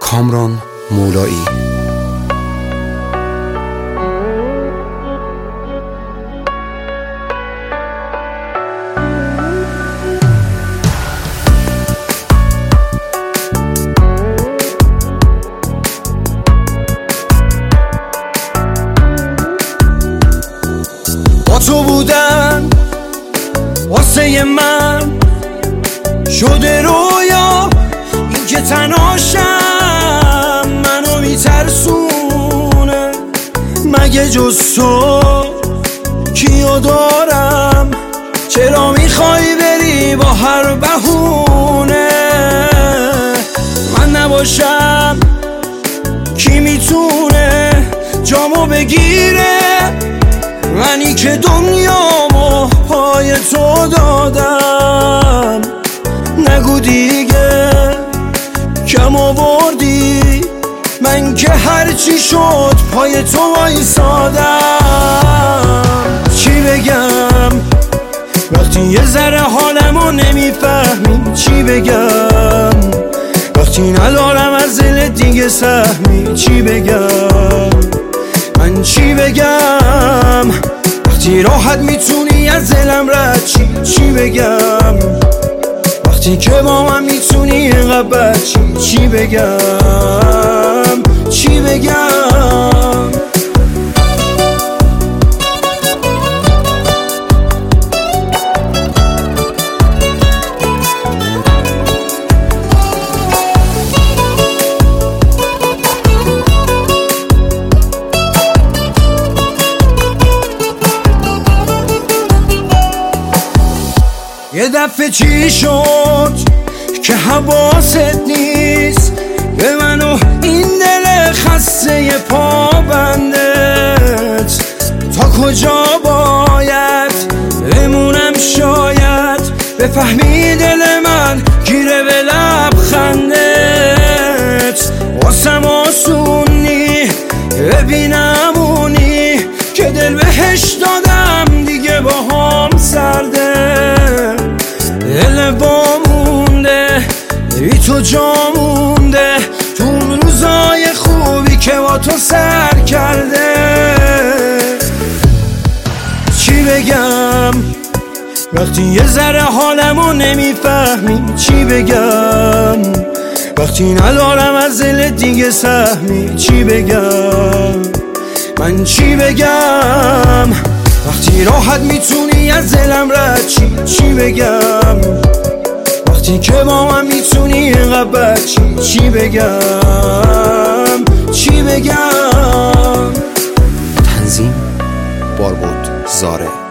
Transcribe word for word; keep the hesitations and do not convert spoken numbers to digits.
کامران مولایی. با تو بودن واسه من شده رویا، این که تناشم منو میترسونه. مگه جز تو کیو دارم؟ چرا میخوای بری با هر بهونه؟ من نباشم کی میتونه جامو بگیره؟ منی که دنیامو پای تو دادم. نگو دیگه کم آوردی، من که هرچی شد پای تو وایسادم. چی بگم وقتی یه ذره حالمو نمیفهمی؟ چی بگم وقتی ندارم از دل دیگه سهمی؟ چی بگم من چی بگم وقتی راحت میتونی از دلم رد چی؟ چی بگم وقتی که با من میتونی اینقدر بد چی؟ چی بگم چی بگم یه دفعه چی شد که حواست نیست به من و این دل خسته پابندت؟ تا کجا باید بمونم شاید بفهمی دل من گیره به لبخندت؟ واسم آسونی ببینم اونی که دل بهش دادم دیگه با هم سرده. دل با مونده بی تو جا مونده تو اون روزای خوبی که با تو سر کرده. چی بگم وقتی یه ذره حالمو نمیفهمی؟ چی بگم وقتی ندارم از دل دیگه سهمی؟ چی بگم من چی بگم وقتی راحت میتونی از دلم رد چی؟ چی بگم وقتی که با من میتونی اینقدر بد چی؟ چی بگم چی بگم تنظیم باربود زاره.